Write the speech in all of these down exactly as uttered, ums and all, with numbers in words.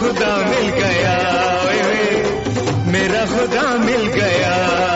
खुदा मिल गया, ओए ओए मेरा खुदा मिल गया।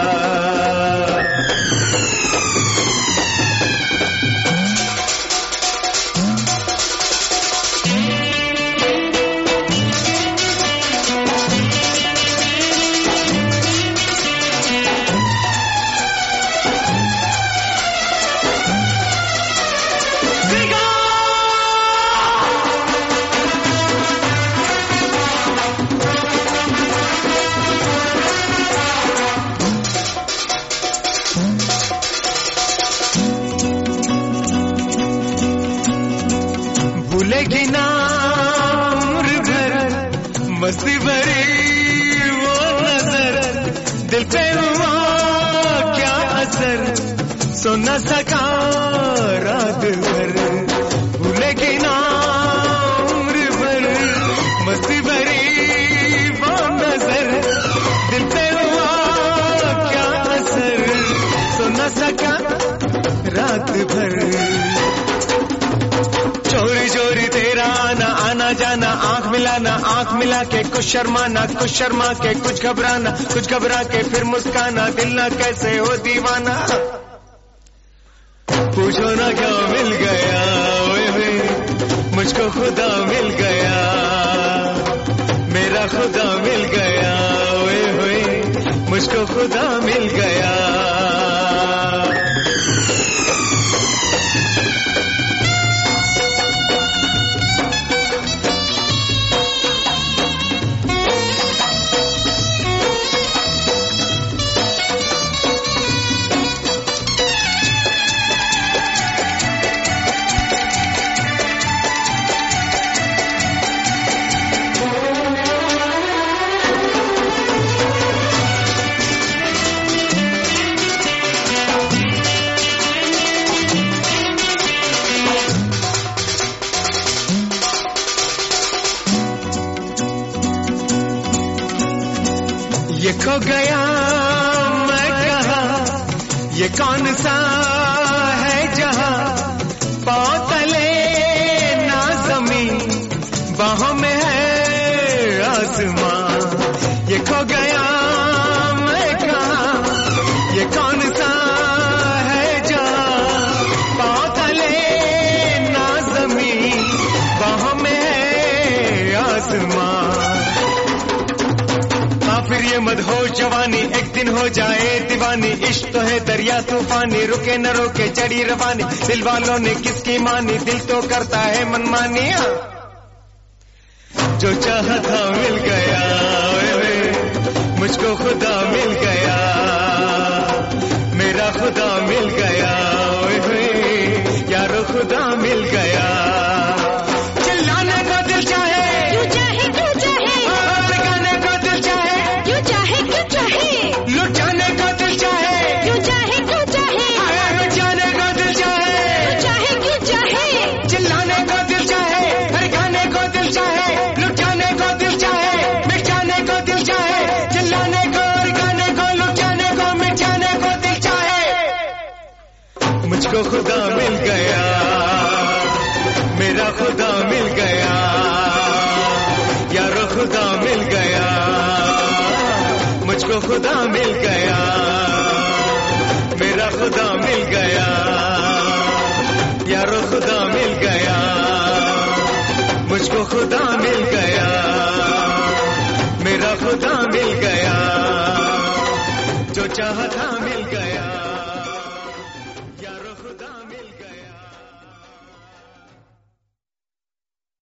भूलेगी ना उम्र भर मस्ती भरी वो नजर, दिल पे हुआ क्या असर, सो न सका रात भर। भूलेगी ना उम्र भर मस्ती भरी वो नजर, दिल पे हुआ क्या असर, सो न सका रात भर। चोरी चोरी तेरा आना आना जाना, आंख मिलाना आंख मिला के कुछ शर्माना, कुछ शर्मा के कुछ घबराना, कुछ घबरा के फिर मुस्काना, दिल ना कैसे हो दीवाना। पूछो ना क्या मिल गया, ओए ओए मुझको खुदा मिल गया, मेरा खुदा मिल गया, ओए ओए मुझको खुदा मिल गया। ये खो गया मैं कहा, ये कौन सा है जहां, पाँव तले ना जमीन, बाहों में है आसमां। ये खो गया मैं कहा, ये कौन सा है जहां, पाँव तले ना जमीन, बाहों में है आसमां। फिर ये मदहोश जवानी एक दिन हो जाए दीवानी, इश्क तो है दरिया तूफानी, रुके न रोके चढ़ी रवानी, दिल वालों ने किसकी मानी, दिल तो करता है मनमानी। जो चाहा था मिल गया, ओए ओए मुझको खुदा मिल गया, मेरा खुदा मिल गया, ओए ओए यारो खुदा मिल गया। चिल्लाने को दिल चाहे, क्यों चाहे क्यों चाहे, गाने को दिल चाहे, क्यों चाहे क्यों चाहे, लुटाने को दिल चाहे, क्यों चाहे क्यों चाहे, जाने को दिल चाहे, क्यों चाहे क्यों चाहे, चिल्लाने को दिल चाहे, हर गाने को दिल चाहे, लुटाने को दिल चाहे, मिटाने को दिल चाहे, चिल्लाने को और गाने को लुटाने को मिटाने को दिल चाहे। मुझको खुदा मिल गया, मेरा खुदा मिल गया, यारो खुदा मिल गया, मुझको खुदा मिल गया, मेरा खुदा मिल गया, यारो खुदा मिल गया, मुझको खुदा मिल गया, मेरा खुदा मिल गया, जो चाहा था मिल गया।